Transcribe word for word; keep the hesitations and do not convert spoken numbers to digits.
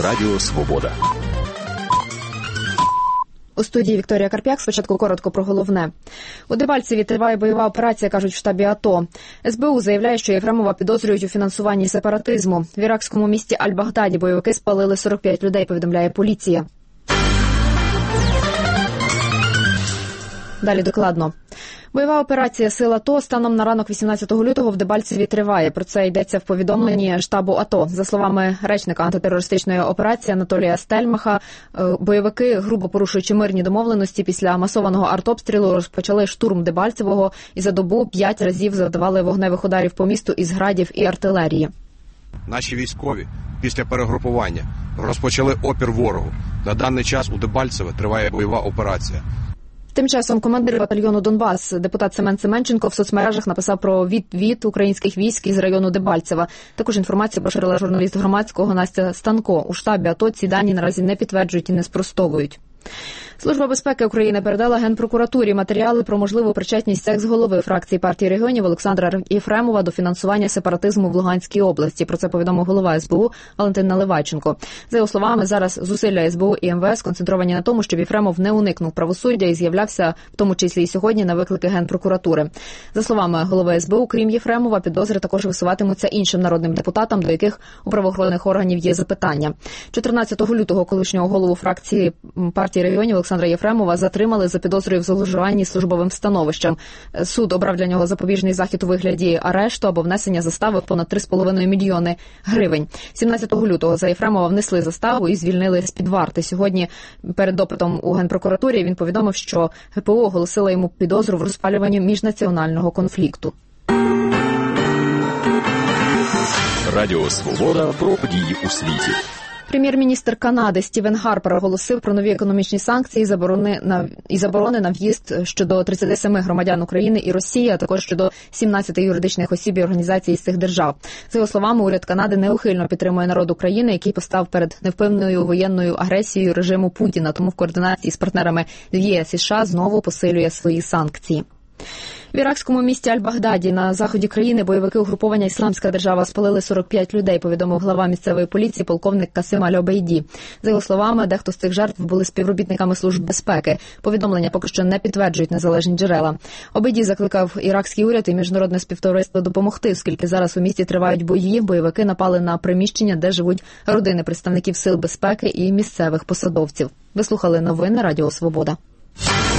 Радіо Свобода. У студії Вікторія Карп'як. Спочатку коротко про головне. У Дебальцеві триває бойова операція, кажуть в штабі АТО. ес бе у заявляє, що Єфремова підозрюють у фінансуванні сепаратизму. В іракському місті Аль-Багдаді бойовики спалили сорок п'ять людей, повідомляє поліція. Далі докладно. Бойова операція сил АТО станом на ранок вісімнадцятого лютого в Дебальцеві триває. Про це йдеться в повідомленні штабу АТО. За словами речника антитерористичної операції Анатолія Стельмаха, бойовики, грубо порушуючи мирні домовленості, після масованого артобстрілу розпочали штурм Дебальцевого і за добу п'ять разів завдавали вогневих ударів по місту із градів і артилерії. Наші військові після перегрупування розпочали опір ворогу. На даний час у Дебальцеве триває бойова операція. Тим часом командир батальйону «Донбас» депутат Семен Семенченко в соцмережах написав про відвід українських військ із району Дебальцева. Також інформацію поширила журналіст громадського Настя Станко. У штабі АТО ці дані наразі не підтверджують і не спростовують. Служба безпеки України передала Генпрокуратурі матеріали про можливу причетність екс-голови фракції партії регіонів Олександра Єфремова до фінансування сепаратизму в Луганській області. Про це повідомив голова ес бе у Валентин Наливайченко. За його словами, зараз зусилля ес бе у і ем ве ес концентровані на тому, щоб Єфремов не уникнув правосуддя і з'являвся, в тому числі і сьогодні, на виклики Генпрокуратури. За словами голови ес бе у, крім Єфремова, підозри також висуватимуться іншим народним депутатам, до яких у правоохоронних органів є запитання. чотирнадцятого лютого колишнього голову фракції партії регіонів Олександра Єфремова затримали за підозрою в зловживанні службовим становищем. Суд обрав для нього запобіжний захід у вигляді арешту або внесення застави в понад три з половиною мільйони гривень. сімнадцятого лютого за Єфремова внесли заставу і звільнили з-під варти. Сьогодні перед допитом у Генпрокуратурі він повідомив, що ге пе у оголосила йому підозру в розпалюванні міжнаціонального конфлікту. Радіо Свобода про події у світі. Прем'єр-міністр Канади Стівен Гарпер оголосив про нові економічні санкції заборони на, і заборони на в'їзд щодо тридцяти семи громадян України і Росії, а також щодо сімнадцяти юридичних осіб і організацій з цих держав. За його словами, уряд Канади неухильно підтримує народ України, який постав перед невпевненою воєнною агресією режиму Путіна, тому в координації з партнерами в є ес і США знову посилює свої санкції. В іракському місті Аль-Багдаді на заході країни бойовики угруповання «Ісламська держава» спалили сорок п'ять людей, повідомив глава місцевої поліції полковник Касим Аль-Обейді. За його словами, дехто з цих жертв були співробітниками служб безпеки. Повідомлення поки що не підтверджують незалежні джерела. Обейді закликав іракський уряд і міжнародне співтовариство допомогти, оскільки зараз у місті тривають бої, бойовики напали на приміщення, де живуть родини представників сил безпеки і місцевих посадовців. Ви слухали новини Радіо Свобода.